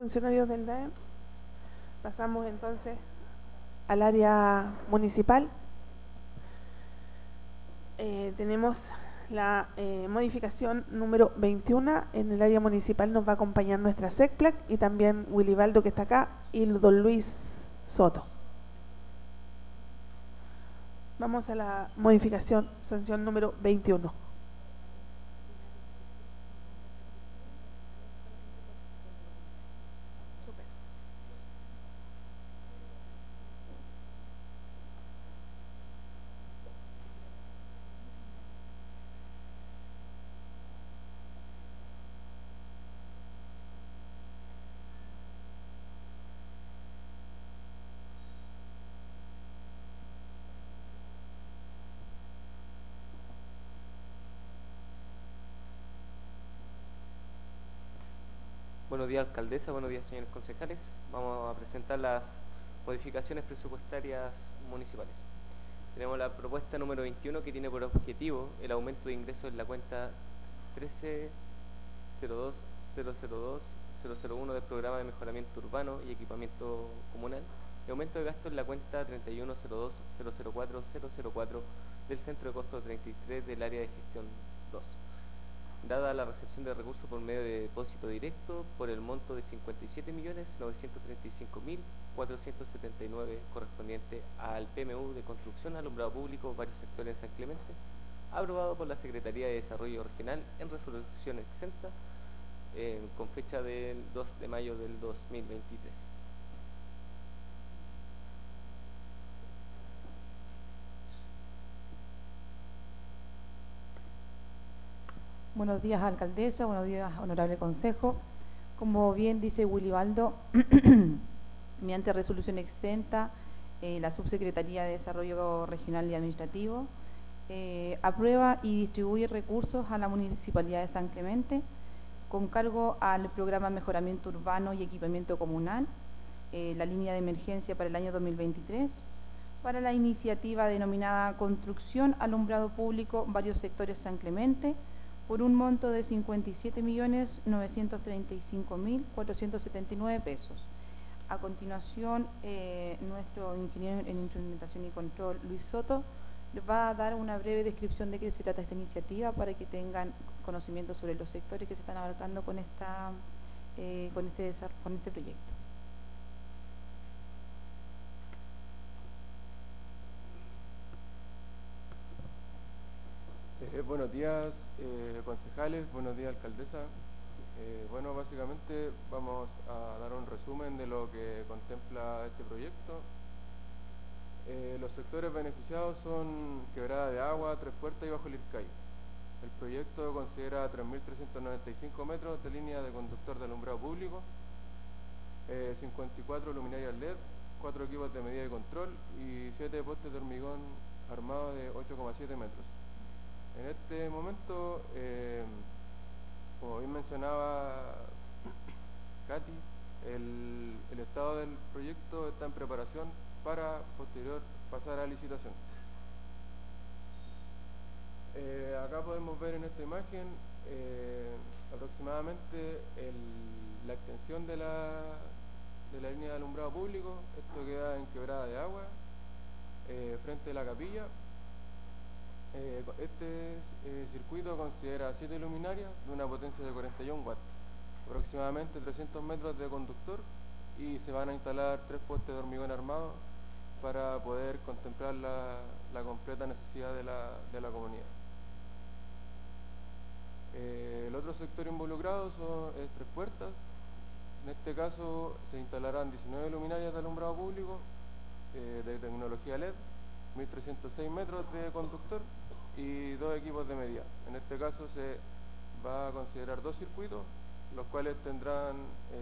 Funcionarios del DAEM. Pasamos entonces al área municipal. Tenemos la modificación número 21. En el área municipal nos va a acompañar nuestra SECPLAC y también Wilibaldo, que está acá, y don Luis Soto. Vamos a la modificación, sanción número 21. Buenos días, alcaldesa. Buenos días, señores concejales. Vamos a presentar las modificaciones presupuestarias municipales. Tenemos la propuesta número 21, que tiene por objetivo el aumento de ingresos en la cuenta 13.02.002.001 del programa de mejoramiento urbano y equipamiento comunal, y aumento de gasto en la cuenta 31.02.004.004 del centro de costo 33 del área de gestión 2. Dada la recepción de recursos por medio de depósito directo por el monto de 57.935.479 correspondiente al PMU de construcción, alumbrado público, varios sectores en San Clemente, aprobado por la Secretaría de Desarrollo Regional en resolución exenta con fecha del 2 de mayo del 2023. Buenos días, alcaldesa. Buenos días, honorable consejo. Como bien dice Wilibaldo, mediante resolución exenta, la Subsecretaría de Desarrollo Regional y Administrativo aprueba y distribuye recursos a la Municipalidad de San Clemente con cargo al programa Mejoramiento Urbano y Equipamiento Comunal, la línea de emergencia para el año 2023, para la iniciativa denominada Construcción, Alumbrado Público, varios sectores San Clemente, por un monto de 57.935.479 pesos. A continuación, nuestro ingeniero en instrumentación y control, Luis Soto, les va a dar una breve descripción de qué se trata esta iniciativa para que tengan conocimiento sobre los sectores que se están abarcando con este proyecto. Buenos días, concejales. Buenos días, alcaldesa. Bueno, básicamente vamos a dar un resumen de lo que contempla este proyecto. Los sectores beneficiados son Quebrada de Agua, Tres Puertas y Bajo el Ircay. El proyecto considera 3.395 metros de línea de conductor de alumbrado público, 54 luminarias LED, 4 equipos de medida y control y 7 postes de hormigón armados de 8,7 metros. En este momento, como bien mencionaba Katy, el estado del proyecto está en preparación para posterior pasar a licitación. Acá podemos ver en esta imagen aproximadamente la extensión de la línea de alumbrado público. Esto queda en Quebrada de Agua, frente a la capilla. Este circuito considera 7 luminarias de una potencia de 41 watts, aproximadamente 300 metros de conductor, y se van a instalar 3 postes de hormigón armado para poder contemplar la completa necesidad de la comunidad. El otro sector involucrado es Tres Puertas. En este caso se instalarán 19 luminarias de alumbrado público de tecnología LED, 1.306 metros de conductor y 2 equipos de medida. En este caso se va a considerar 2 circuitos, los cuales tendrán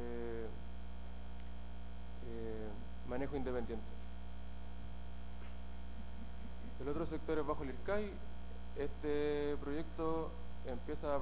manejo independiente. El otro sector es Bajo el Ircay. Este proyecto empieza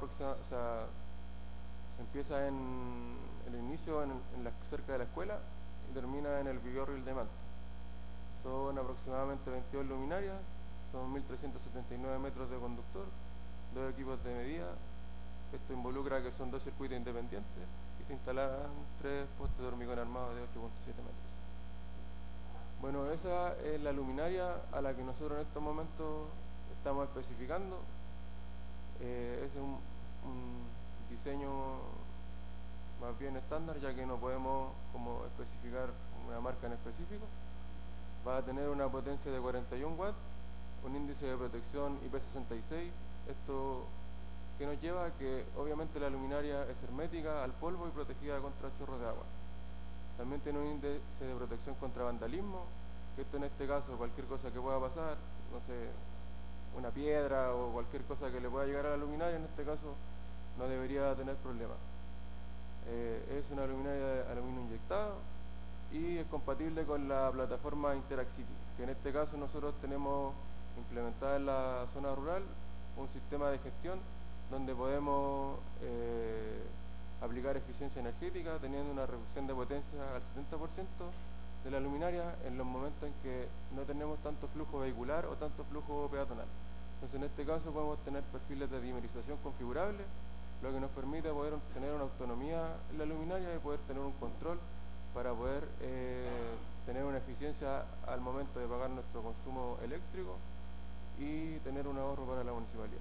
en el inicio cerca de la escuela y termina en el Vigorril de Manta. Son aproximadamente 22 luminarias, son 1.379 metros de conductor, 2 equipos de medida. Esto involucra que son 2 circuitos independientes y se instalarán 3 postes de hormigón armado de 8.7 metros. Bueno, esa es la luminaria a la que nosotros en estos momentos estamos especificando. Ese es un diseño más bien estándar, ya que no podemos como especificar una marca en específico. Va a tener una potencia de 41 watts, un índice de protección IP66. Esto que nos lleva a que obviamente la luminaria es hermética al polvo y protegida contra chorros de agua. También tiene un índice de protección contra vandalismo, que esto en este caso cualquier cosa que pueda pasar, no sé, una piedra o cualquier cosa que le pueda llegar a la luminaria, en este caso no debería tener problemas. Es una luminaria de aluminio inyectado y es compatible con la plataforma Interact-City, que en este caso nosotros tenemos implementada en la zona rural un sistema de gestión donde podemos aplicar eficiencia energética teniendo una reducción de potencia al 70% de la luminaria en los momentos en que no tenemos tanto flujo vehicular o tanto flujo peatonal. Entonces en este caso podemos tener perfiles de dimerización configurables, lo que nos permite poder tener una autonomía en la luminaria y poder tener un control para poder tener una eficiencia al momento de pagar nuestro consumo eléctrico y tener un ahorro para la municipalidad.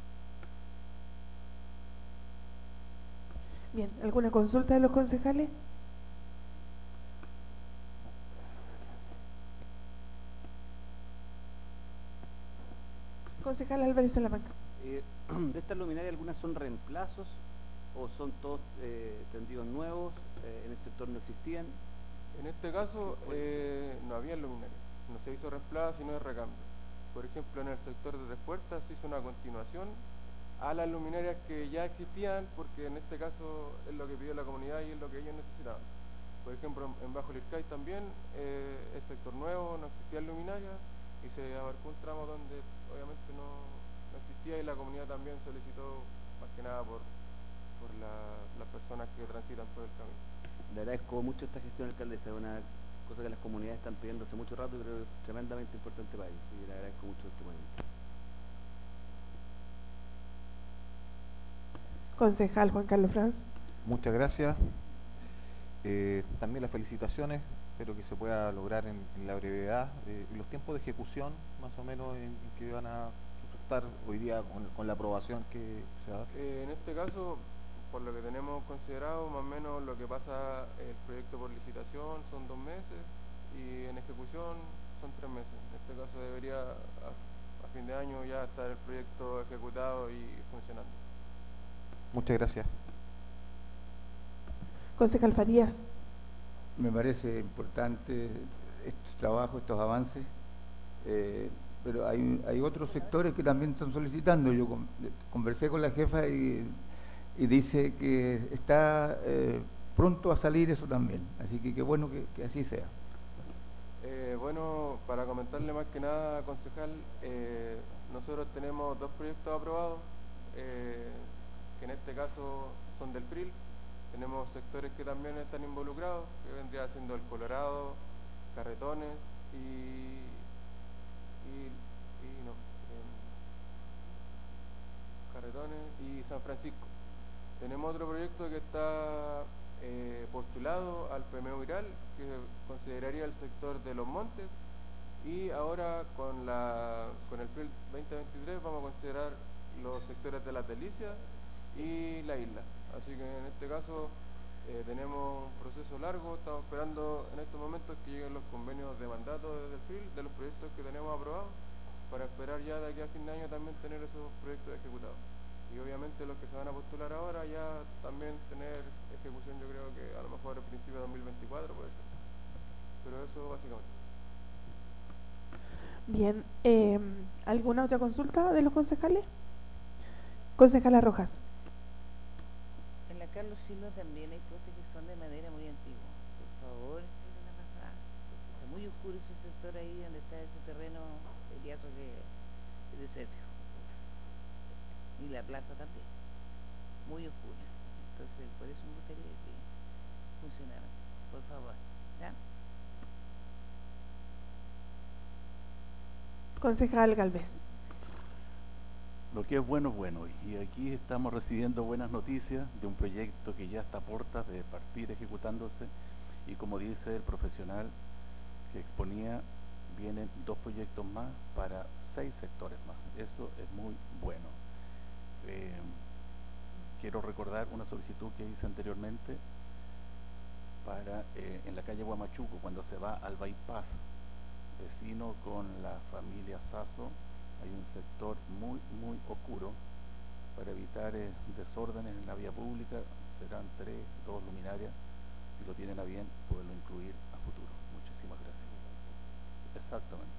Bien, ¿alguna consulta de los concejales? Concejal Álvarez Salamanca. De estas luminarias, ¿algunas son reemplazos o son todos tendidos nuevos? ¿En el sector no existían? En este caso no había luminaria, no se hizo reemplazo sino de recambio. Por ejemplo, en el sector de Tres Puertas se hizo una continuación a las luminarias que ya existían, porque en este caso es lo que pidió la comunidad y es lo que ellos necesitaban. Por ejemplo, en Bajo Lircay también el sector nuevo, no existían luminarias y se abarcó un tramo donde obviamente no existía y la comunidad también solicitó más que nada por las personas que transitan por el camino. Le agradezco mucho esta gestión, alcaldesa, es una cosa que las comunidades están pidiendo hace mucho rato y creo que es tremendamente importante para ellos, y le agradezco mucho este momento. Concejal Juan Carlos Franz. Muchas gracias. También las felicitaciones, espero que se pueda lograr en la brevedad. Los tiempos de ejecución, más o menos, en que van a resultar hoy día con la aprobación que se da. En este caso, por lo que tenemos considerado, más o menos lo que pasa el proyecto por licitación son 2 meses y en ejecución son 3 meses. En este caso debería a fin de año ya estar el proyecto ejecutado y funcionando. Muchas gracias. Concejal Farías. Me parece importante estos trabajos, estos avances, pero hay otros sectores que también están solicitando. Yo conversé con la jefa y dice que está pronto a salir eso también, así que qué bueno que así sea. Bueno, para comentarle más que nada, concejal, nosotros tenemos 2 proyectos aprobados, que en este caso son del FRIL. Tenemos sectores que también están involucrados, que vendría siendo el Colorado, Carretones Carretones y San Francisco. Tenemos otro proyecto que está postulado al PMU Viral, que consideraría el sector de Los Montes, y ahora con el FRIL 2023 vamos a considerar los sectores de Las Delicias y la isla. Así que en este caso tenemos un proceso largo, estamos esperando en estos momentos que lleguen los convenios de mandato desde el FRIL, de los proyectos que tenemos aprobados, para esperar ya de aquí a fin de año también tener esos proyectos ejecutados. Y obviamente los que se van a postular ahora ya también tener ejecución, yo creo que a lo mejor al principio de 2024 puede ser. Pero eso básicamente. Bien, ¿alguna otra consulta de los concejales? Concejala Rojas. En la Carlos Silva también hay postes que son de madera muy antigua. Por favor, échenle una pasada. Está muy oscuro ese sector ahí donde está ese terreno peliazo que es de Sergio. Y la plaza también. Muy oscura. Entonces, por eso me gustaría que funcionara así. Por favor. ¿Ya? Concejal Galvez. Lo que es bueno, y aquí estamos recibiendo buenas noticias de un proyecto que ya está a puertas de partir ejecutándose, y como dice el profesional que exponía, vienen 2 proyectos más para 6 sectores más. Eso es muy bueno. Quiero recordar una solicitud que hice anteriormente para en la calle Huamachuco, cuando se va al bypass, vecino con la familia Sasso. Hay un sector muy oscuro. Para evitar desórdenes en la vía pública, serán 2 luminarias. Si lo tienen a bien, poderlo incluir a futuro. Muchísimas gracias. Exactamente.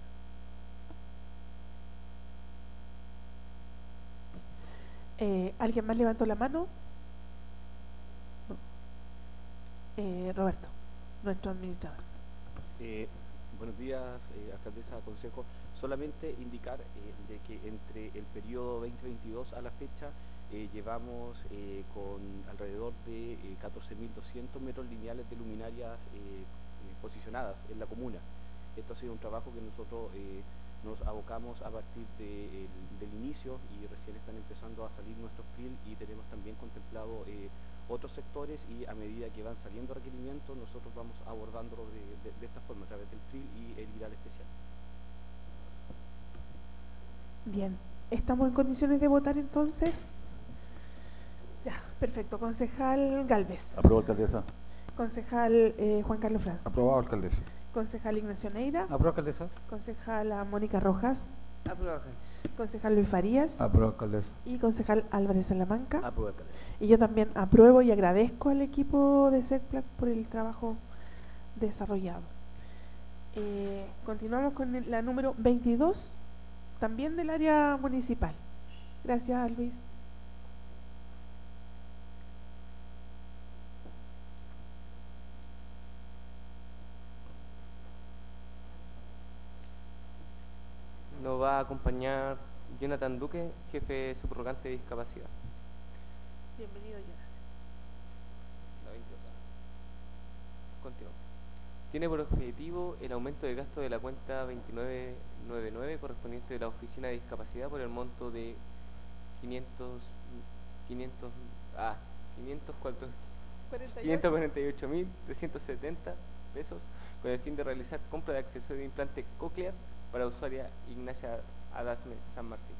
¿Alguien más levantó la mano? No. Roberto, nuestro administrador. Buenos días, alcaldesa, consejo. Solamente indicar de que entre el periodo 2022 a la fecha llevamos con alrededor de 14.200 metros lineales de luminarias posicionadas en la comuna. Esto ha sido un trabajo que nosotros nos abocamos a partir del inicio, y recién están empezando a salir nuestros FIL, y tenemos también contemplado otros sectores, y a medida que van saliendo requerimientos nosotros vamos abordándolo de esta forma, a través del FIL y el viral especial. Bien, ¿estamos en condiciones de votar entonces? Ya, perfecto. Concejal Galvez. Aprobado, alcaldesa. Concejal Juan Carlos Franz. Aprobado, alcaldesa. Concejal Ignacio Neira. Aprobado, alcaldesa. Concejala Mónica Rojas. Aprobado, alcaldesa. Concejal Luis Farías. Aprobado, alcaldesa. Y concejal Álvarez Salamanca. Aprobado, alcaldesa. Y yo también apruebo y agradezco al equipo de SECPLAC por el trabajo desarrollado. Continuamos con la número 22, también del área municipal. Gracias, Luis. Nos va a acompañar Jonathan Duque, jefe subrogante de discapacidad. Bienvenido, Jonathan. La 22. Continúo. Tiene por objetivo el aumento de gasto de la cuenta 2999 correspondiente de la Oficina de Discapacidad por el monto de 548.370 pesos, con el fin de realizar compra de accesorio de implante coclear para usuaria Ignacia Adasme San Martín.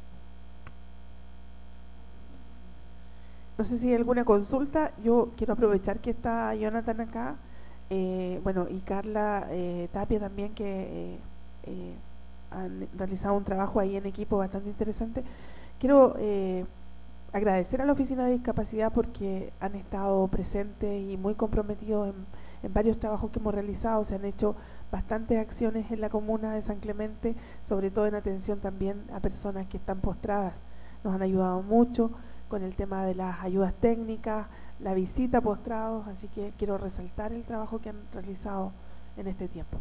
No sé si hay alguna consulta. Yo quiero aprovechar que está Jonathan acá, bueno, y Carla Tapia también, que han realizado un trabajo ahí en equipo bastante interesante. Quiero agradecer a la Oficina de Discapacidad porque han estado presentes y muy comprometidos en varios trabajos que hemos realizado. Se han hecho bastantes acciones en la comuna de San Clemente, sobre todo en atención también a personas que están postradas. Nos han ayudado mucho con el tema de las ayudas técnicas, la visita a postrados, así que quiero resaltar el trabajo que han realizado en este tiempo.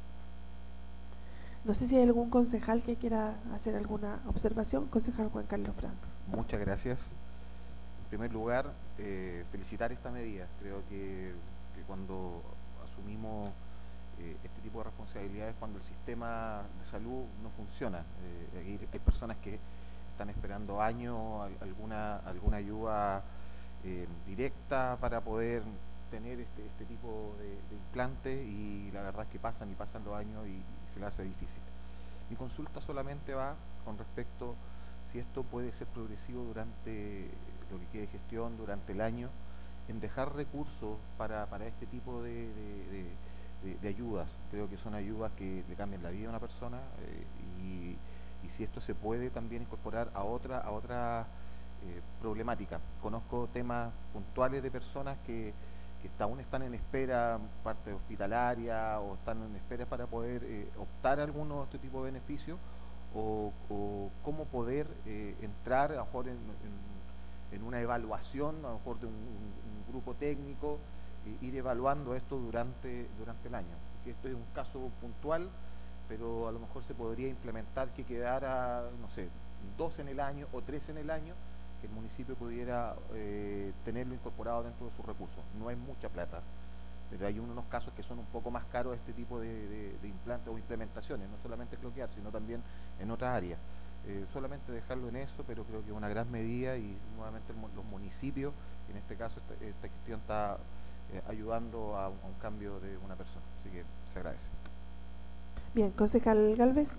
No sé si hay algún concejal que quiera hacer alguna observación. Concejal Juan Carlos Franz. Muchas gracias. En primer lugar, felicitar esta medida. Creo que cuando asumimos este tipo de responsabilidades, cuando el sistema de salud no funciona, hay personas que están esperando años alguna ayuda directa para poder tener este tipo de implantes, y la verdad es que pasan los años y se les hace difícil. Mi consulta solamente va con respecto si esto puede ser progresivo durante lo que quede de gestión, durante el año, en dejar recursos para este tipo de ayudas. Creo que son ayudas que le cambian la vida a una persona, y si esto se puede también incorporar a otra problemática. Conozco temas puntuales de personas que aún están en espera, parte hospitalaria, o están en espera para poder optar a alguno de este tipo de beneficios, o cómo poder entrar a lo mejor en una evaluación, a lo mejor de un grupo técnico, ir evaluando esto durante el año. Porque esto es un caso puntual, pero a lo mejor se podría implementar que quedara, no sé, 2 en el año o 3 en el año, que el municipio pudiera tenerlo incorporado dentro de sus recursos. No es mucha plata, pero hay unos casos que son un poco más caros este tipo de implantes o implementaciones, no solamente cloquear, sino también en otras áreas. solamente dejarlo en eso, pero creo que es una gran medida y nuevamente los municipios, en este caso esta gestión está ayudando a un cambio de una persona, así que se agradece. Bien, concejal Galvez.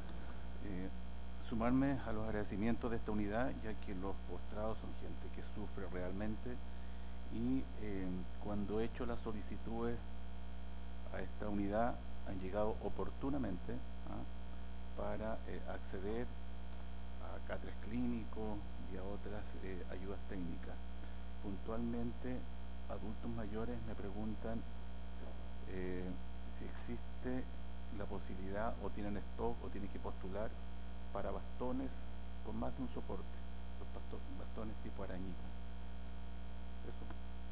Sumarme a los agradecimientos de esta unidad, ya que los postrados son gente que sufre realmente y cuando he hecho las solicitudes a esta unidad han llegado oportunamente para acceder a catres clínicos y a otras ayudas técnicas. Puntualmente, adultos mayores me preguntan si existe la posibilidad o tienen stock o tienen que postular para bastones con más de un soporte, los bastones tipo arañita. Eso.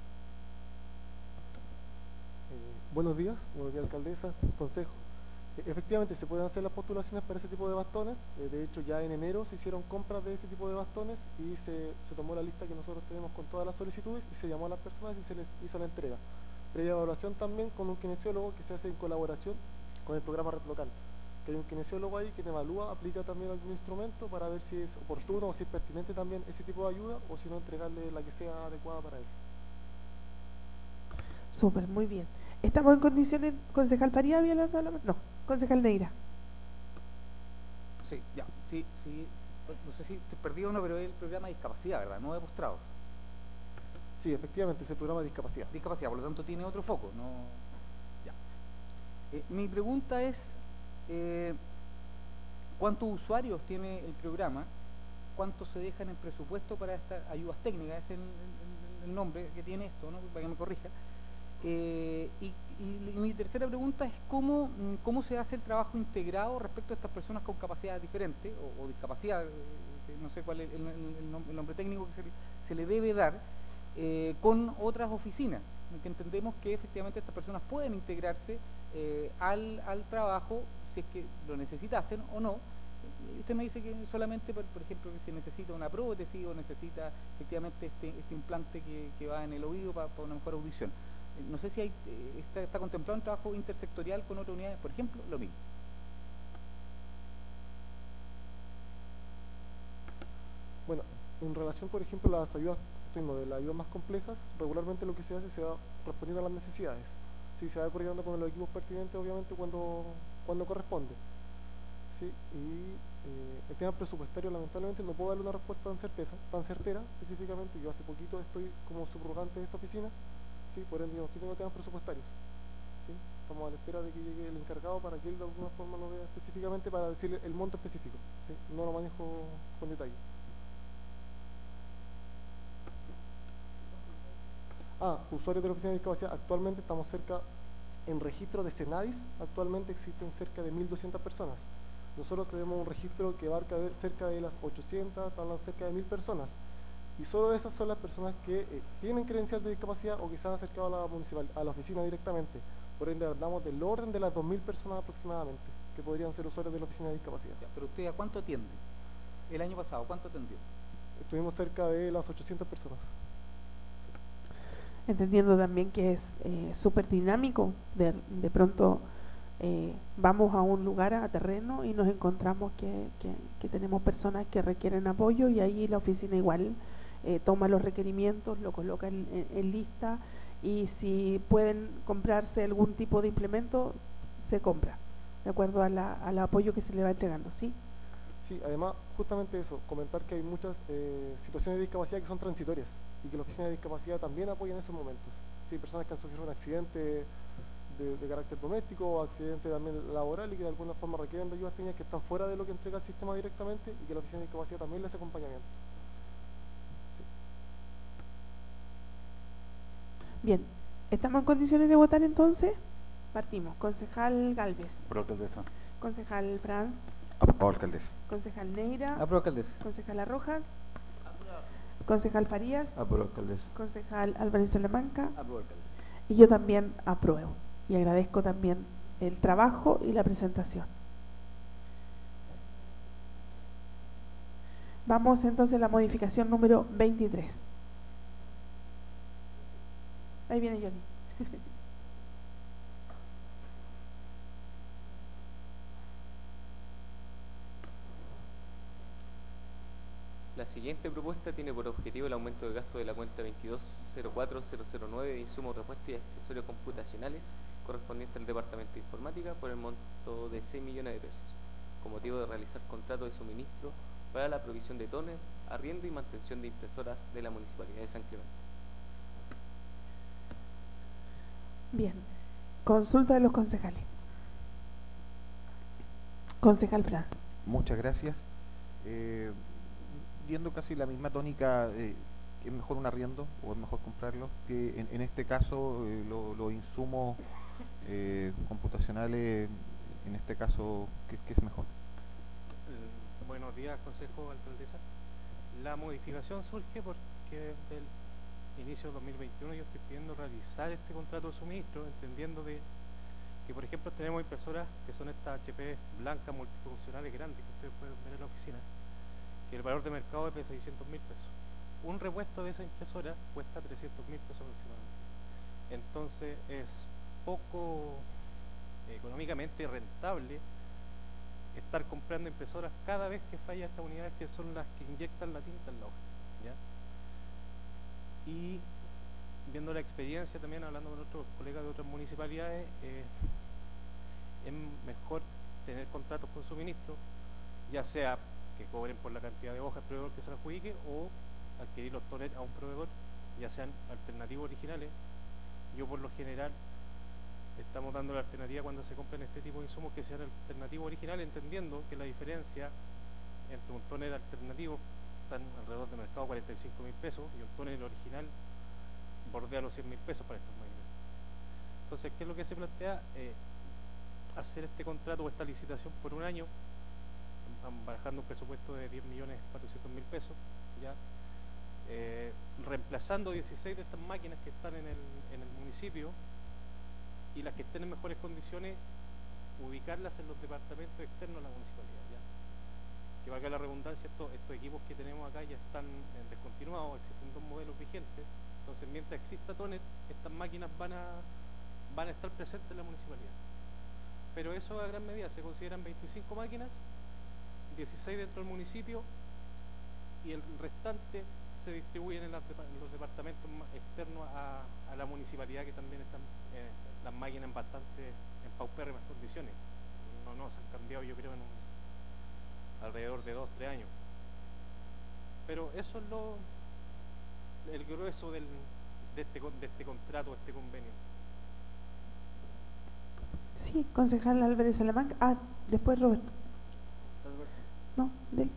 Buenos días, alcaldesa, consejo. Efectivamente, se pueden hacer las postulaciones para ese tipo de bastones. De hecho, ya en enero se hicieron compras de ese tipo de bastones y se tomó la lista que nosotros tenemos con todas las solicitudes y se llamó a las personas y se les hizo la entrega. Previa evaluación también con un kinesiólogo que se hace en colaboración con el programa Red Local. Que hay un kinesiólogo ahí que te evalúa, aplica también algún instrumento para ver si es oportuno o si es pertinente también ese tipo de ayuda o si no entregarle la que sea adecuada para él. Súper, muy bien. ¿Estamos en condiciones, concejal Faría, había levantado la mano? No, concejal Neira. Sí, ya, sí, no sé si te perdí uno, pero es el programa de discapacidad, ¿verdad? No de postrados. Sí, efectivamente, es el programa de discapacidad. Discapacidad, por lo tanto tiene otro foco, no. Ya. Mi pregunta es, ¿cuántos usuarios tiene el programa? ¿Cuántos se dejan en presupuesto para estas ayudas técnicas? Es el nombre que tiene esto, ¿no? Para que me corrija. Y mi tercera pregunta es cómo se hace el trabajo integrado respecto a estas personas con capacidades diferentes o discapacidad, no sé cuál es el nombre técnico que se le debe dar, con otras oficinas, que entendemos que efectivamente estas personas pueden integrarse al trabajo si es que lo necesitasen o no. Usted me dice que solamente, por ejemplo, que se necesita una prótesis o necesita efectivamente este implante que va en el oído para una mejor audición. No sé si está contemplado un trabajo intersectorial con otras unidades, por ejemplo, lo mismo. Bueno, en relación, por ejemplo, a las ayudas, de las ayudas más complejas, regularmente lo que se hace se va respondiendo a las necesidades. Sí, se va coordinando con los equipos pertinentes, obviamente, cuando corresponde. Sí, y el tema presupuestario, lamentablemente, no puedo darle una respuesta tan certera, específicamente. Yo hace poquito estoy como subrogante de esta oficina. Sí, por ende, aquí tengo temas presupuestarios. ¿Sí? Estamos a la espera de que llegue el encargado para que él de alguna forma lo vea específicamente para decirle el monto específico. ¿Sí? No lo manejo con detalle. Usuarios de la oficina de discapacidad. Actualmente estamos en registro de Senadis. Actualmente existen cerca de 1.200 personas. Nosotros tenemos un registro que abarca cerca de las 800, hablan cerca de 1.000 personas. Y solo esas son las personas que tienen credencial de discapacidad o que se han acercado a la oficina directamente. Por ende, hablamos del orden de las 2.000 personas aproximadamente, que podrían ser usuarios de la oficina de discapacidad. Ya, pero usted, ¿a cuánto atiende? El año pasado, ¿cuánto atendió? Estuvimos cerca de las 800 personas. Sí. Entendiendo también que es súper dinámico, de pronto vamos a un lugar, a terreno, y nos encontramos que tenemos personas que requieren apoyo y ahí la oficina igual toma los requerimientos, lo coloca en lista y si pueden comprarse algún tipo de implemento, se compra, de acuerdo al apoyo que se le va entregando, ¿sí? Sí, además, justamente eso, comentar que hay muchas situaciones de discapacidad que son transitorias y que la oficina de discapacidad también apoya en esos momentos. Sí, personas que han sufrido un accidente de carácter doméstico o accidente también laboral y que de alguna forma requieren de ayudas técnicas que están fuera de lo que entrega el sistema directamente y que la oficina de discapacidad también les hace acompañamiento. Sí. Bien, ¿estamos en condiciones de votar entonces? Partimos. Concejal Galvez. Aprobado, alcaldesa. Concejal Franz. Aprobado, alcaldesa. Concejal Neira. Aprobado, alcaldesa. Concejal Arrojas. Concejal Farías. Aprobado, alcaldesa. Concejal Álvarez Salamanca. Aprobado, alcaldesa. Y yo también apruebo. Y agradezco también el trabajo y la presentación. Vamos entonces a la modificación número 23. Ahí viene Johnny. La siguiente propuesta tiene por objetivo el aumento del gasto de la cuenta 2204.009 de insumos, repuestos y accesorios computacionales correspondiente al Departamento de Informática por el monto de 6 millones de pesos, con motivo de realizar contratos de suministro para la provisión de tóner, arriendo y mantención de impresoras de la Municipalidad de San Clemente. Bien, consulta de los concejales. Concejal Franz. Muchas gracias. Viendo casi la misma tónica, que es mejor un arriendo o es mejor comprarlo, que en este caso los insumos computacionales, en este caso, ¿qué es mejor? Buenos días, Consejo, Alcaldesa. La modificación surge porque desde el inicio de 2021 yo estoy pidiendo realizar este contrato de suministro, entendiendo de que, por ejemplo, tenemos impresoras que son estas HP blancas multifuncionales grandes que ustedes pueden ver en la oficina, que el valor de mercado es de 600.000 pesos. Un repuesto de esa impresora cuesta 300.000 pesos aproximadamente. Entonces es poco económicamente rentable estar comprando impresoras cada vez que falla estas unidades, que son las que inyectan la tinta en la hoja, ¿ya? Y viendo la experiencia también, hablando con otros colegas de otras municipalidades, es mejor tener contratos con suministro, ya sea que cobren por la cantidad de hojas el proveedor que se la adjudique, o adquirir los toners a un proveedor, ya sean alternativos originales. Yo por lo general estamos dando la alternativa cuando se compren este tipo de insumos que sean alternativos originales, entendiendo que la diferencia entre un toner alternativo están alrededor de mercado 45.000 pesos y un toner original bordea los 100.000 pesos para estas máquinas. Entonces, ¿qué es lo que se plantea? Hacer este contrato o esta licitación por un año, barajando un presupuesto de 10.400.000 pesos, ya, reemplazando 16 de estas máquinas que están en el municipio, y las que estén en mejores condiciones, ubicarlas en los departamentos externos de la municipalidad, ¿ya? Que valga la redundancia, estos equipos que tenemos acá ya están descontinuados, existen dos modelos vigentes. Entonces, mientras exista Toner, estas máquinas van a estar presentes en la municipalidad. Pero eso a gran medida, se consideran 25 máquinas, 16 dentro del municipio, y el restante se distribuyen en los departamentos externos a la municipalidad, que también están las máquinas en paupérrimas condiciones. No se han cambiado, yo creo, alrededor de 2 o 3 años. Pero eso es el grueso de este contrato, de este convenio. Sí, concejal Álvarez Salamanca. Después Roberto. No, de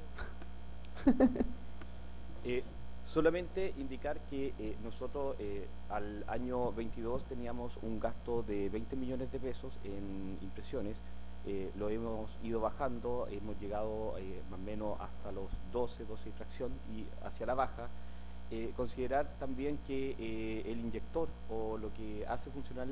él. Solamente indicar que nosotros al año 22 teníamos un gasto de 20 millones de pesos en impresiones. Lo hemos ido bajando, hemos llegado más o menos hasta los 12 y fracción y hacia la baja. Considerar también que el inyector o lo que hace funcionar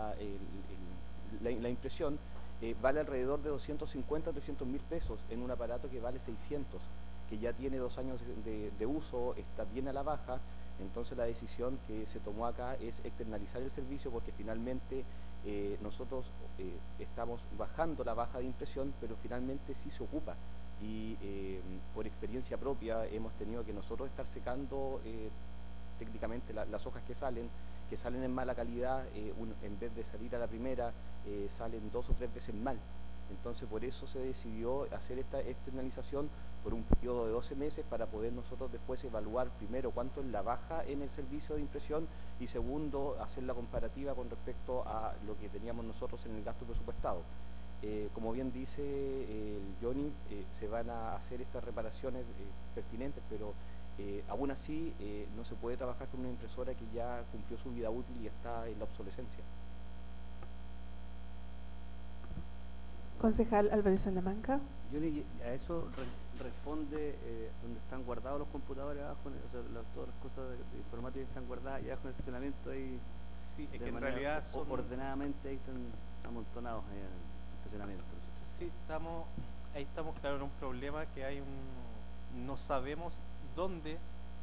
la impresión vale alrededor de 250 300.000 pesos en un aparato que vale 600, que ya tiene 2 años de uso, está bien a la baja. Entonces la decisión que se tomó acá es externalizar el servicio, porque finalmente nosotros estamos bajando la baja de impresión, pero finalmente sí se ocupa. Y por experiencia propia hemos tenido que nosotros estar secando técnicamente las hojas que salen en mala calidad, en vez de salir a la primera, salen 2 o 3 veces mal. Entonces por eso se decidió hacer esta externalización por un periodo de 12 meses para poder nosotros después evaluar primero cuánto es la baja en el servicio de impresión y segundo hacer la comparativa con respecto a lo que teníamos nosotros en el gasto presupuestado. Como bien dice el Johnny, se van a hacer estas reparaciones pertinentes, pero aún así no se puede trabajar con una impresora que ya cumplió su vida útil y está en la obsolescencia. Concejal Álvarez Salamanca. Johnny, a eso responde donde están guardados los computadores abajo, o sea, todas las cosas de informática están guardadas y abajo en el estacionamiento ahí. Sí, es que en realidad son ordenadamente ahí están amontonados ahí en el estacionamiento. Sí, ahí estamos claro en un problema que hay no sabemos dónde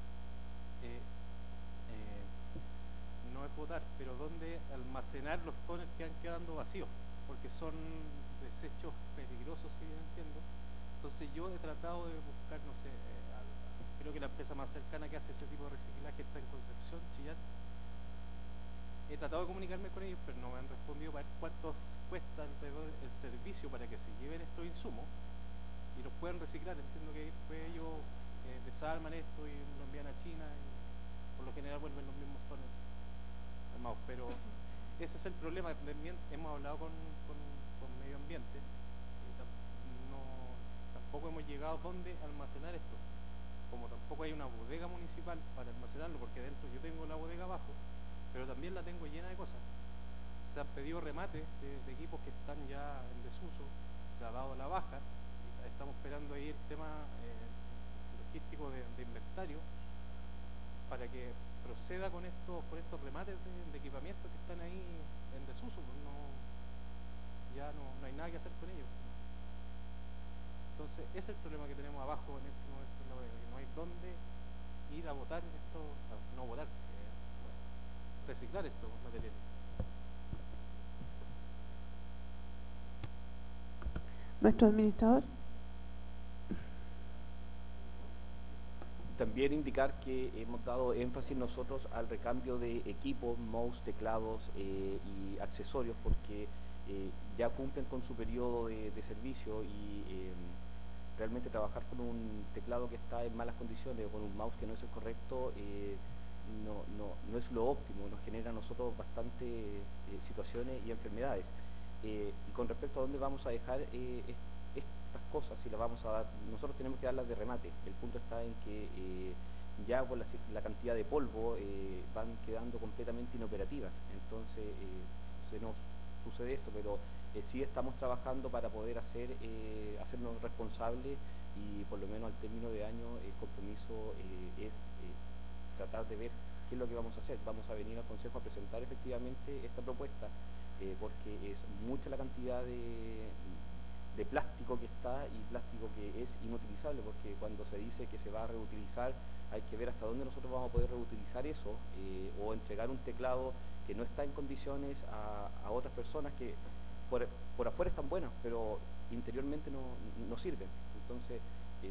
no es botar, pero dónde almacenar los toners que van quedando vacíos, porque son desechos peligrosos, si bien entiendo. Entonces yo he tratado de buscar, no sé, creo que la empresa más cercana que hace ese tipo de reciclaje está en Concepción, Chillán. He tratado de comunicarme con ellos, pero no me han respondido para ver cuánto cuesta alrededor el servicio para que se lleven estos insumos y los puedan reciclar. Entiendo que después ellos desarman esto y lo envían a China y por lo general vuelven los mismos tonos armados. Pero ese es el problema. También hemos hablado con medio ambiente y tampoco hemos llegado a dónde almacenar esto. Como tampoco hay una bodega municipal para almacenarlo, porque dentro yo tengo la bodega abajo, pero también la tengo llena de cosas. Se han pedido remates de equipos que están ya en desuso, se ha dado la baja y estamos esperando ahí el tema logístico de inventario para que proceda con estos remates de equipamiento que están ahí en desuso. Pues ya no hay nada que hacer con ellos. Entonces ese es el problema que tenemos abajo en este momento en la bodega, que no hay dónde ir a botar esto, no botar, reciclar estos materiales. Nuestro administrador. También indicar que hemos dado énfasis nosotros al recambio de equipos, mouse, teclados y accesorios, porque ya cumplen con su periodo de servicio y realmente trabajar con un teclado que está en malas condiciones o con un mouse que no es el correcto no es lo óptimo, nos genera a nosotros bastantes situaciones y enfermedades. Y con respecto a dónde vamos a dejar estas cosas, si las vamos a dar, nosotros tenemos que darlas de remate. El punto está en que ya por la cantidad de polvo van quedando completamente inoperativas. Entonces se nos sucede esto, pero sí estamos trabajando para poder hacernos responsables y por lo menos al término de año el compromiso es tratar de ver qué es lo que vamos a hacer. Vamos a venir al Consejo a presentar efectivamente esta propuesta porque es mucha la cantidad de plástico que está y plástico que es inutilizable, porque cuando se dice que se va a reutilizar hay que ver hasta dónde nosotros vamos a poder reutilizar eso o entregar un teclado que no está en condiciones a otras personas que por afuera están buenas, pero interiormente no sirven. Entonces,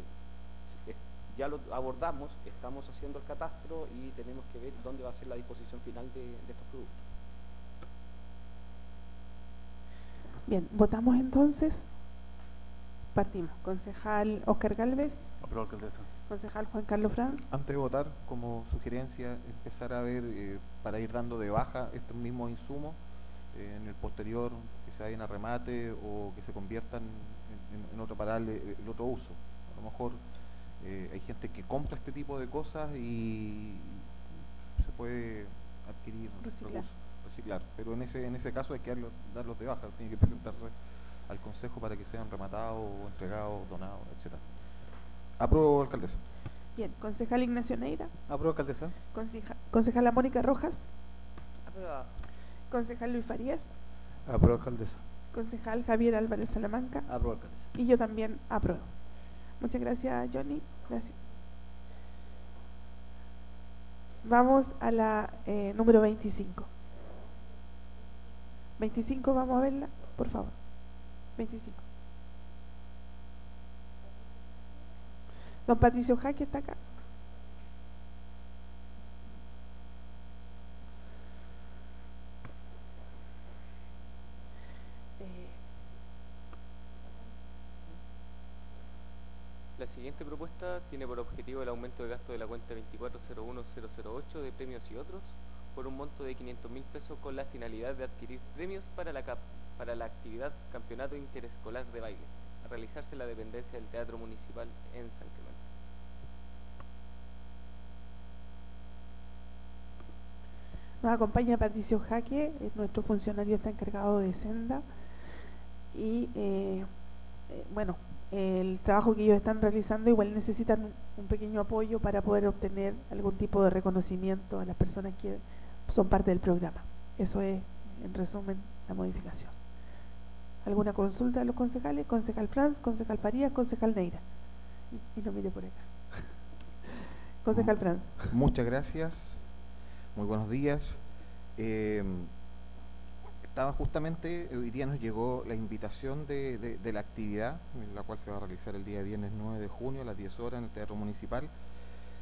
ya lo abordamos, estamos haciendo el catastro y tenemos que ver dónde va a ser la disposición final de estos productos. Bien, votamos entonces. Partimos. Concejal Óscar Gálvez. Aprobado, alcaldesa. Concejal Juan Carlos Franz. Antes de votar, como sugerencia, empezar a ver para ir dando de baja estos mismos insumos en el posterior, que se vayan a remate o que se conviertan en otro para darle el otro uso. A lo mejor hay gente que compra este tipo de cosas y se puede adquirir reciclar, pero en ese caso hay que darlos de baja, tiene que presentarse al Consejo para que sean rematados, entregados, donados, etcétera. Apruebo, alcaldesa. Bien, concejal Ignacio Neira. Apruebo, alcaldesa. Concejala Mónica Rojas. Aprobado. Concejal Luis Farías. Apruebo, alcaldesa. Concejal Javier Álvarez Salamanca. Apruebo, alcaldesa. Y yo también apruebo. Muchas gracias, Johnny. Gracias. Vamos a la número 25. 25, vamos a verla, por favor. 25. Don Patricio Jaque está acá. La siguiente propuesta tiene por objetivo el aumento de gasto de la cuenta 2401008 de premios y otros por un monto de 500.000 pesos con la finalidad de adquirir premios para la actividad Campeonato Interescolar de Baile, a realizarse en la dependencia del Teatro Municipal en San Clemente. Nos acompaña Patricio Jaque, nuestro funcionario está encargado de Senda y bueno, el trabajo que ellos están realizando igual necesitan un pequeño apoyo para poder obtener algún tipo de reconocimiento a las personas que son parte del programa. Eso es, en resumen, la modificación. ¿Alguna consulta de los concejales? Concejal Franz, concejal Farías, concejal Neira. Y no mire por acá. Concejal Franz. Muchas gracias. Muy buenos días. Estaba justamente, hoy día nos llegó la invitación de la actividad, en la cual se va a realizar el día viernes 9 de junio a las 10 horas en el Teatro Municipal.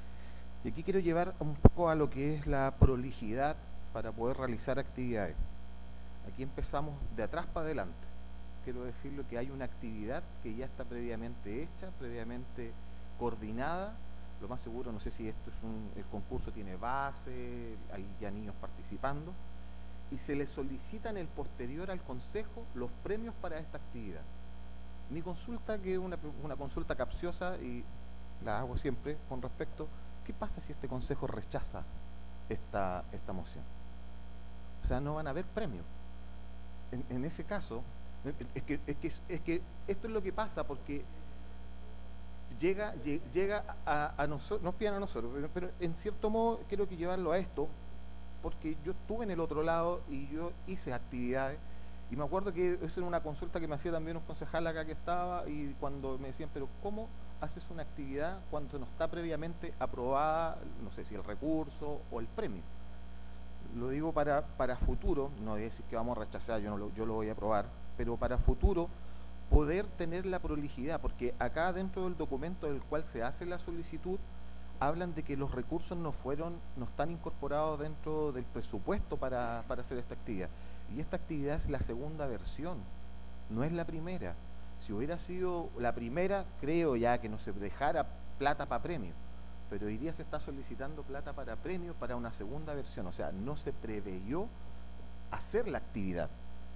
Y aquí quiero llevar un poco a lo que es la prolijidad para poder realizar actividades. Aquí empezamos de atrás para adelante. Quiero decirlo que hay una actividad que ya está previamente hecha, previamente coordinada. Lo más seguro, no sé si esto es el concurso tiene base, hay ya niños participando, y se le solicita en el posterior al consejo los premios para esta actividad. Mi consulta, que es una consulta capciosa y la hago siempre con respecto, ¿qué pasa si este consejo rechaza esta moción? O sea, no van a haber premios. En ese caso, es que esto es lo que pasa, porque llega a nosotros, nos piden a nosotros, pero en cierto modo quiero que llevarlo a esto, porque yo estuve en el otro lado y yo hice actividades, y me acuerdo que eso era una consulta que me hacía también un concejal acá que estaba, y cuando me decían, pero ¿cómo haces una actividad cuando no está previamente aprobada, no sé si el recurso o el premio? Lo digo para futuro, no voy a decir que vamos a rechazar, yo lo voy a aprobar, pero para futuro poder tener la prolijidad, porque acá dentro del documento del cual se hace la solicitud hablan de que los recursos no están incorporados dentro del presupuesto para hacer esta actividad, y esta actividad es la segunda versión, no es la primera. Si hubiera sido la primera, creo ya que no se dejara plata para premio, pero hoy día se está solicitando plata para premio para una segunda versión, o sea, no se preveyó hacer la actividad.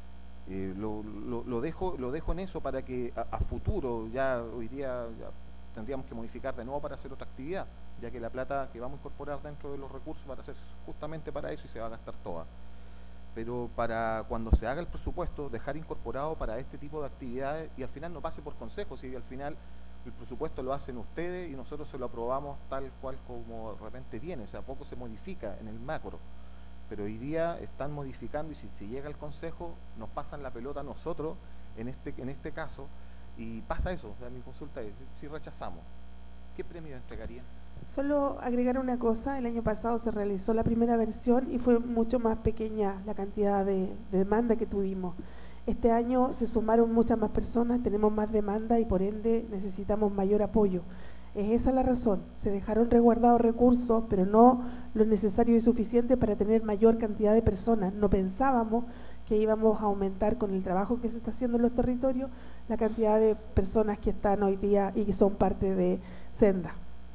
Lo dejo en eso para que a futuro, ya hoy día ya tendríamos que modificar de nuevo para hacer otra actividad, ya que la plata que vamos a incorporar dentro de los recursos para hacer justamente para eso y se va a gastar toda. Pero para cuando se haga el presupuesto, dejar incorporado para este tipo de actividades, y al final no pase por consejo, si al final el presupuesto lo hacen ustedes y nosotros se lo aprobamos tal cual como de repente viene, o sea, poco se modifica en el macro. Pero hoy día están modificando, y si llega el consejo nos pasan la pelota a nosotros en este caso, y pasa eso. O sea, mi consulta es, si rechazamos, ¿qué premio entregarían? Solo agregar una cosa, el año pasado se realizó la primera versión y fue mucho más pequeña la cantidad de demanda que tuvimos. Este año se sumaron muchas más personas, tenemos más demanda y por ende necesitamos mayor apoyo. Es esa la razón, se dejaron resguardados recursos, pero no lo necesario y suficiente para tener mayor cantidad de personas. No pensábamos que íbamos a aumentar con el trabajo que se está haciendo en los territorios la cantidad de personas que están hoy día y que son parte de Senda.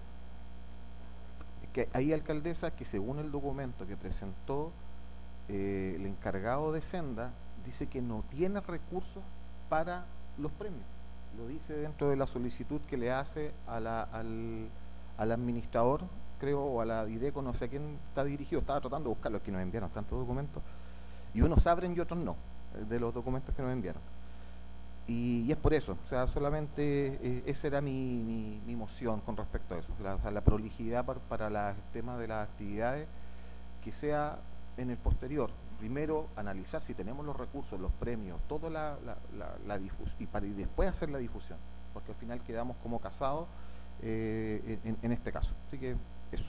Que hay alcaldesa que según el documento que presentó el encargado de Senda, dice que no tiene recursos para los premios. Lo dice dentro de la solicitud que le hace al administrador, creo, o a la Dideco, no sé a quién está dirigido. Estaba tratando de buscar los que nos enviaron tantos documentos, y unos abren y otros no, de los documentos que nos enviaron. Y es por eso, o sea, solamente esa era mi moción con respecto a eso, la prolijidad para el tema de las actividades, que sea en el posterior. Primero analizar si tenemos los recursos, los premios, toda la difusión, y después hacer la difusión, porque al final quedamos como casados en este caso. Así que eso.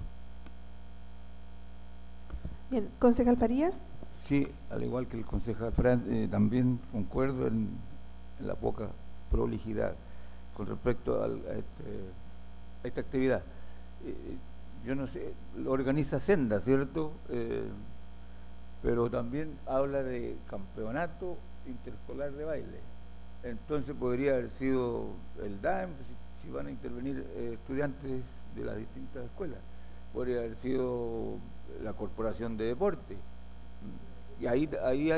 Bien, concejal Farías. Sí, al igual que el concejal Fran, también concuerdo en la poca prolijidad con respecto a esta actividad. Yo no sé, lo organiza Senda, ¿cierto? Pero también habla de campeonato interescolar de baile. Entonces podría haber sido el DAEM, si van a intervenir estudiantes de las distintas escuelas. Podría haber sido la Corporación de Deporte. Y ahí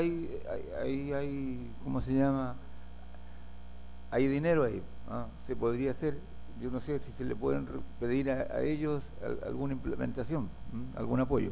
hay, ¿cómo se llama? Hay dinero ahí, ¿ah? Se podría hacer. Yo no sé si se le pueden pedir a ellos alguna implementación, algún apoyo.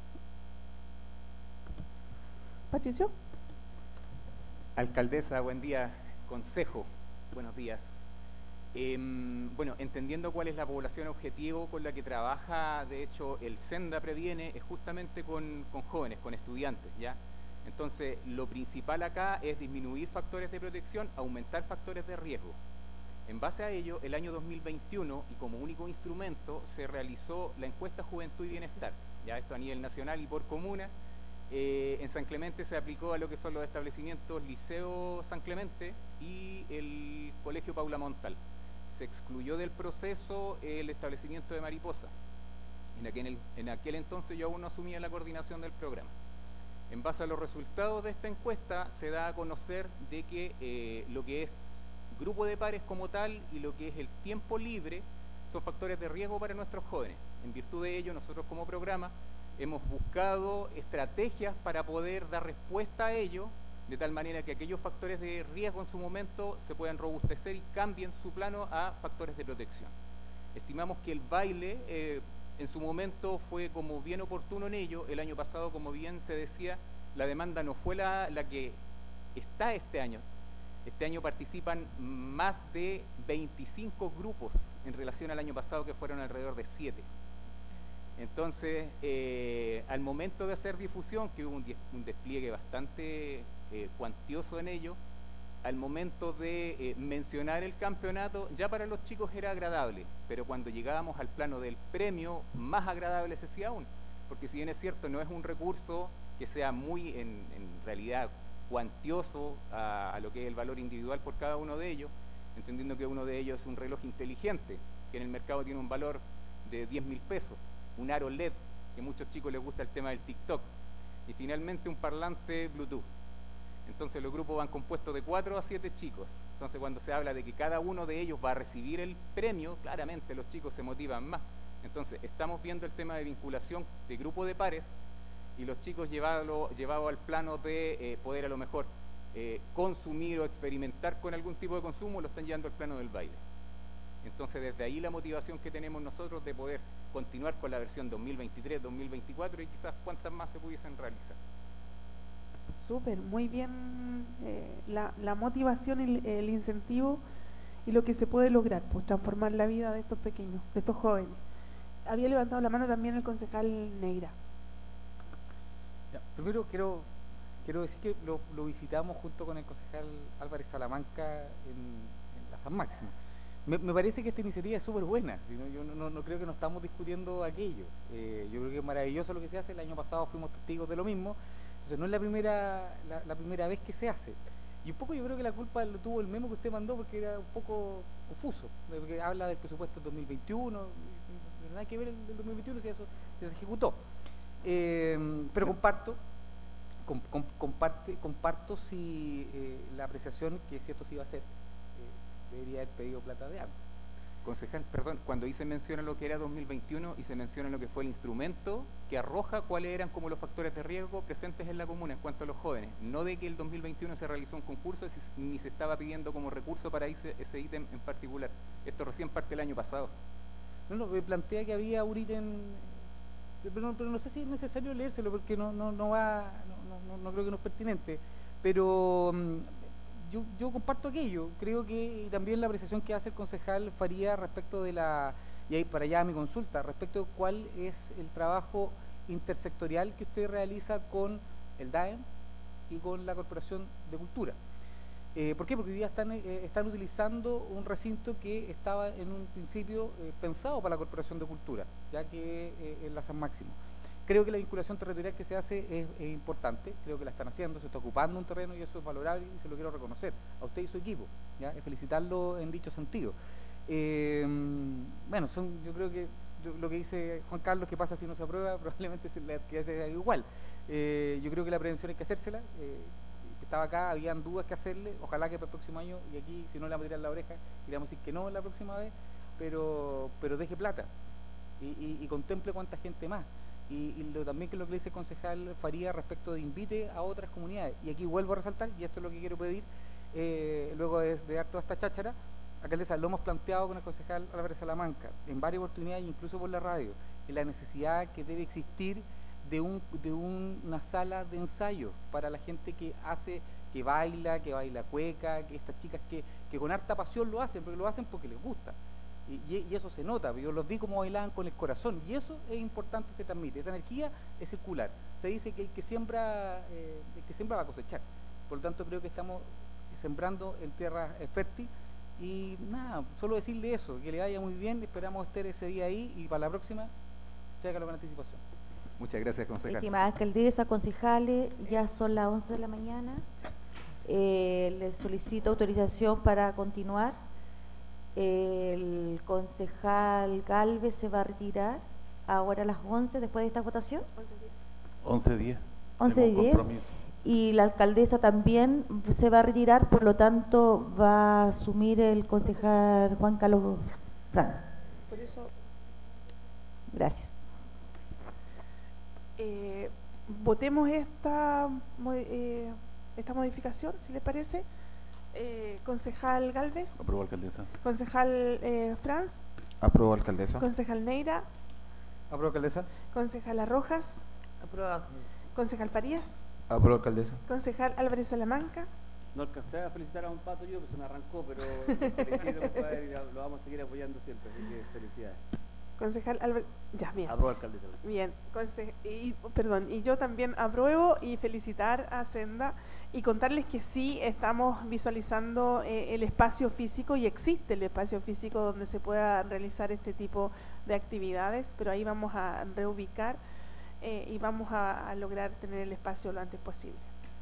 Patricio. Alcaldesa, buen día. Consejo, buenos días. Bueno, entendiendo cuál es la población objetivo con la que trabaja, de hecho, el Senda Previene es justamente con jóvenes, con estudiantes, ¿ya? Entonces, lo principal acá es disminuir factores de protección, aumentar factores de riesgo. En base a ello, el año 2021, y como único instrumento, se realizó la encuesta Juventud y Bienestar, ya esto a nivel nacional y por comuna. En San Clemente se aplicó a lo que son los establecimientos Liceo San Clemente y el Colegio Paula Montal. Se excluyó del proceso el establecimiento de Mariposa. En aquel entonces yo aún no asumía la coordinación del programa. En base a los resultados de esta encuesta se da a conocer de que lo que es grupo de pares como tal y lo que es el tiempo libre son factores de riesgo para nuestros jóvenes. En virtud de ello, nosotros como programa hemos buscado estrategias para poder dar respuesta a ello, de tal manera que aquellos factores de riesgo en su momento se puedan robustecer y cambien su plano a factores de protección. Estimamos que el baile en su momento fue como bien oportuno en ello. El año pasado, como bien se decía, la demanda no fue la que está este año. Este año participan más de 25 grupos en relación al año pasado, que fueron alrededor de 7. Entonces, al momento de hacer difusión, que hubo un despliegue bastante cuantioso en ello, al momento de mencionar el campeonato, ya para los chicos era agradable, pero cuando llegábamos al plano del premio, más agradable se hacía aún, porque si bien es cierto, no es un recurso que sea muy, en realidad, cuantioso a lo que es el valor individual por cada uno de ellos, entendiendo que uno de ellos es un reloj inteligente, que en el mercado tiene un valor de 10.000 pesos, un aro LED, que a muchos chicos les gusta el tema del TikTok, y finalmente un parlante Bluetooth. Entonces los grupos van compuestos de 4 a 7 chicos. Entonces cuando se habla de que cada uno de ellos va a recibir el premio, claramente los chicos se motivan más. Entonces estamos viendo el tema de vinculación de grupo de pares y los chicos llevado al plano de poder a lo mejor consumir o experimentar con algún tipo de consumo, lo están llevando al plano del baile. Entonces desde ahí la motivación que tenemos nosotros de poder continuar con la versión 2023, 2024 y quizás cuántas más se pudiesen realizar. Súper, muy bien la motivación, el incentivo y lo que se puede lograr, pues transformar la vida de estos pequeños, de estos jóvenes. Había levantado la mano también el concejal Neira. Ya, primero quiero decir que lo visitamos junto con el concejal Álvarez Salamanca en la San Máximo. Me parece que esta iniciativa es súper buena, yo no creo que no estamos discutiendo aquello. Yo creo que es maravilloso lo que se hace. El año pasado fuimos testigos de lo mismo. Entonces no es la primera vez que se hace. Y un poco yo creo que la culpa lo tuvo el memo que usted mandó, porque era un poco confuso, porque habla del presupuesto del 2021, no tiene nada que ver el 2021 si eso ya se ejecutó. Pero comparto si la apreciación que es cierto sí va a ser, debería haber pedido plata de algo. Concejal, perdón, cuando ahí se menciona lo que era 2021 y se menciona lo que fue el instrumento que arroja cuáles eran como los factores de riesgo presentes en la comuna en cuanto a los jóvenes, no de que el 2021 se realizó un concurso ni se estaba pidiendo como recurso para ese ítem en particular. Esto recién parte del año pasado. No, me plantea que había un ítem, pero no sé si es necesario leérselo porque no creo que no es pertinente, pero yo comparto aquello. Creo que también la apreciación que hace el concejal Faría respecto de y ahí para allá mi consulta, respecto de cuál es el trabajo intersectorial que usted realiza con el DAEM y con la Corporación de Cultura. ¿Por qué? Porque hoy día están utilizando un recinto que estaba en un principio pensado para la Corporación de Cultura, ya que es la San Máximo. Creo que la vinculación territorial que se hace es importante, creo que la están haciendo, se está ocupando un terreno y eso es valorable y se lo quiero reconocer a usted y su equipo, ¿ya? Felicitarlo en dicho sentido. Bueno, yo creo que lo que dice Juan Carlos, que pasa si no se aprueba, probablemente que sea igual. Yo creo que la prevención hay que hacérsela, estaba acá, habían dudas que hacerle, ojalá que para el próximo año, y aquí si no le vamos a tirar la oreja, y le vamos a decir que no la próxima vez, pero deje plata y contemple cuánta gente más. Y también que lo que le dice el concejal Faría respecto de invite a otras comunidades. Y aquí vuelvo a resaltar, y esto es lo que quiero pedir, luego de dar toda esta cháchara, alcaldesa, lo hemos planteado con el concejal Álvarez Salamanca en varias oportunidades, incluso por la radio, en la necesidad que debe existir de una sala de ensayo para la gente que baila cueca, que estas chicas que con harta pasión lo hacen porque les gusta. Y eso se nota, yo los vi como bailaban con el corazón, y eso es importante, se transmite, esa energía es circular. Se dice que el que siembra va a cosechar, por lo tanto creo que estamos sembrando en tierra fértil, y nada, solo decirle eso, que le vaya muy bien, esperamos estar ese día ahí, y para la próxima, chécalo con anticipación. Muchas gracias, concejal. Estimada alcaldesa, concejales, ya son las 11 de la mañana, les solicito autorización para continuar. El concejal Galvez se va a retirar ahora a las 11 después de esta votación. 11:10. 11:10. Y la alcaldesa también se va a retirar, por lo tanto va a asumir el concejal Juan Carlos Fran. Por eso Gracias. votemos esta modificación, si les parece. Concejal Galvez. Apruebo, alcaldesa. Concejal Franz. Apruebo, alcaldesa. Concejal Neira. Apruebo, alcaldesa. Concejala Rojas. Aprobado. Concejal Farías. Apruebo, alcaldesa. Concejal Álvarez Salamanca. No alcancé a felicitar a un pato yo, pues se me arrancó, pero felicito, compadre, y lo vamos a seguir apoyando siempre, así que felicidades. Concejal Álvarez. Ya, bien. Apruebo, alcaldesa. Bien. Y yo también apruebo y felicitar a Senda y contarles que sí estamos visualizando el espacio físico y existe el espacio físico donde se pueda realizar este tipo de actividades, pero ahí vamos a reubicar y vamos a lograr tener el espacio lo antes posible.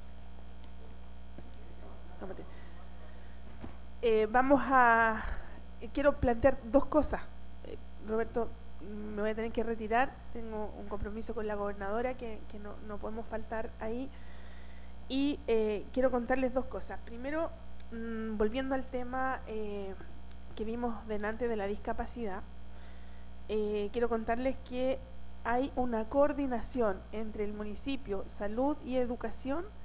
Quiero plantear dos cosas. Roberto, me voy a tener que retirar, tengo un compromiso con la gobernadora que no podemos faltar ahí. Y quiero contarles dos cosas. Primero, volviendo al tema que vimos delante de la discapacidad, quiero contarles que hay una coordinación entre el municipio, salud y educación